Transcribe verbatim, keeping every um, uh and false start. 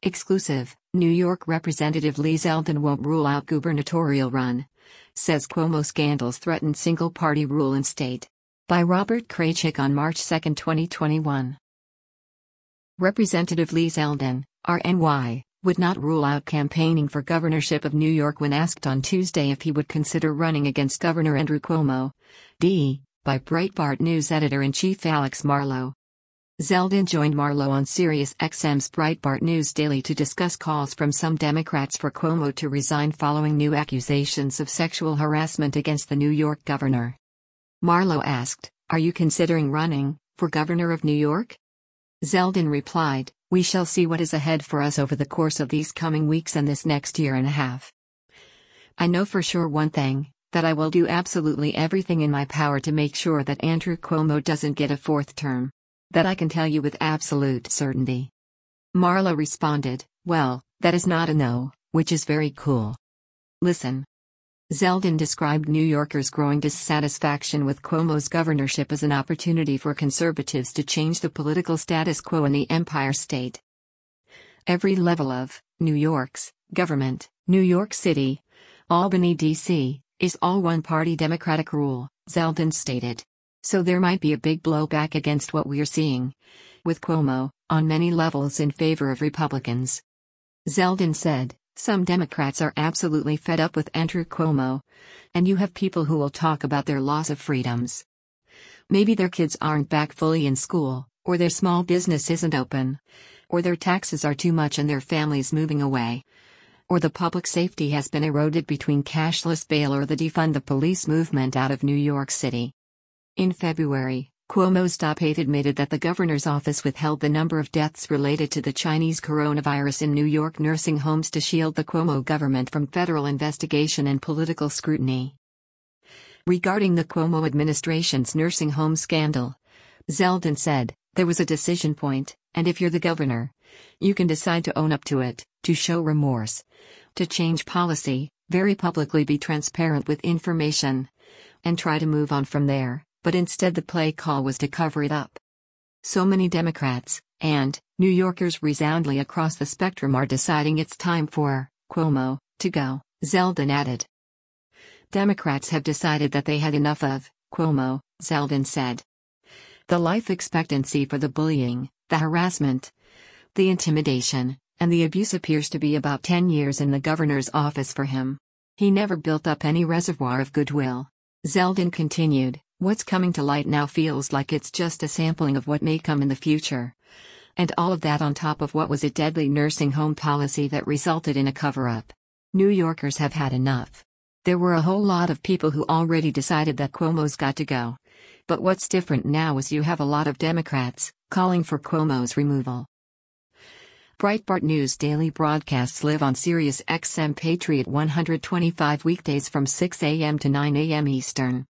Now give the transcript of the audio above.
Exclusive, New York Representative Lee Zeldin won't rule out gubernatorial run. Says Cuomo scandals threaten single-party rule in state. By Robert Kraychik on March second, twenty twenty-one. Representative Lee Zeldin, R N Y, would not rule out campaigning for governorship of New York when asked on Tuesday if he would consider running against Governor Andrew Cuomo. D. By Breitbart News editor-in-chief Alex Marlow. Zeldin joined Marlow on SiriusXM's Breitbart News Daily to discuss calls from some Democrats for Cuomo to resign following new accusations of sexual harassment against the New York governor. Marlow asked, "Are you considering running for governor of New York?" Zeldin replied, "We shall see what is ahead for us over the course of these coming weeks and this next year and a half. I know for sure one thing, that I will do absolutely everything in my power to make sure that Andrew Cuomo doesn't get a fourth term. That I can tell you with absolute certainty." Marlow responded, "Well, that is not a no, which is very cool. Listen." Zeldin described New Yorkers' growing dissatisfaction with Cuomo's governorship as an opportunity for conservatives to change the political status quo in the Empire State. "Every level of New York's government, New York City, Albany, D C, is all one-party Democratic rule," Zeldin stated. "So there might be a big blowback against what we're seeing with Cuomo, on many levels in favor of Republicans." Zeldin said, "Some Democrats are absolutely fed up with Andrew Cuomo. And you have people who will talk about their loss of freedoms. Maybe their kids aren't back fully in school, or their small business isn't open, or their taxes are too much and their family's moving away, or the public safety has been eroded between cashless bail or the defund the police movement out of New York City." In February, Cuomo's top aide admitted that the governor's office withheld the number of deaths related to the Chinese coronavirus in New York nursing homes to shield the Cuomo government from federal investigation and political scrutiny. Regarding the Cuomo administration's nursing home scandal, Zeldin said, "There was a decision point, and if you're the governor, you can decide to own up to it, to show remorse, to change policy, very publicly be transparent with information, and try to move on from there. But instead the play call was to cover it up. So many Democrats, and New Yorkers resoundingly across the spectrum are deciding it's time for Cuomo to go," Zeldin added. "Democrats have decided that they had enough of Cuomo," Zeldin said. "The life expectancy for the bullying, the harassment, the intimidation, and the abuse appears to be about ten years in the governor's office for him. He never built up any reservoir of goodwill." Zeldin continued, "What's coming to light now feels like it's just a sampling of what may come in the future. And all of that on top of what was a deadly nursing home policy that resulted in a cover-up. New Yorkers have had enough. There were a whole lot of people who already decided that Cuomo's got to go. But what's different now is you have a lot of Democrats calling for Cuomo's removal." Breitbart News Daily broadcasts live on SiriusXM Patriot one twenty-five weekdays from six a m to nine a m Eastern.